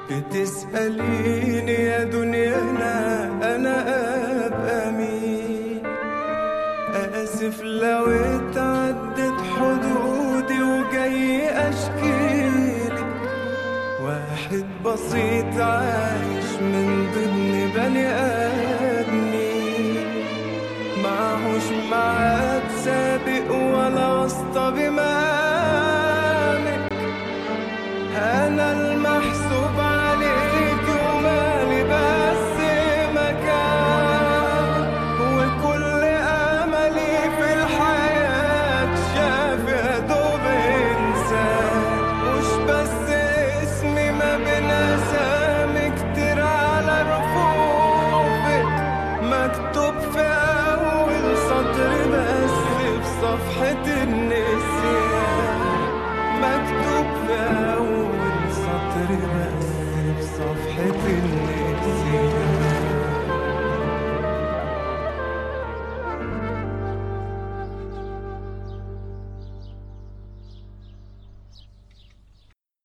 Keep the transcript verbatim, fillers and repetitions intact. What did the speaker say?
بتسأليني يا دنيانا أنا أبقى مين؟ آسف لو اتعدت حدودي وجاي أشكيلك، واحد بسيط عايش من ضمن بني آدمين، معهوش معاد سابق ولا واسطة بمقامك. أنا المحسوب عليك ومالي بس مكان، وكل أملي في الحياة شاف يا دوب إنسان. مش بس اسمي ما بين أسامي كتير على رفوفك، مكتوب في أول سطر بس في صفحة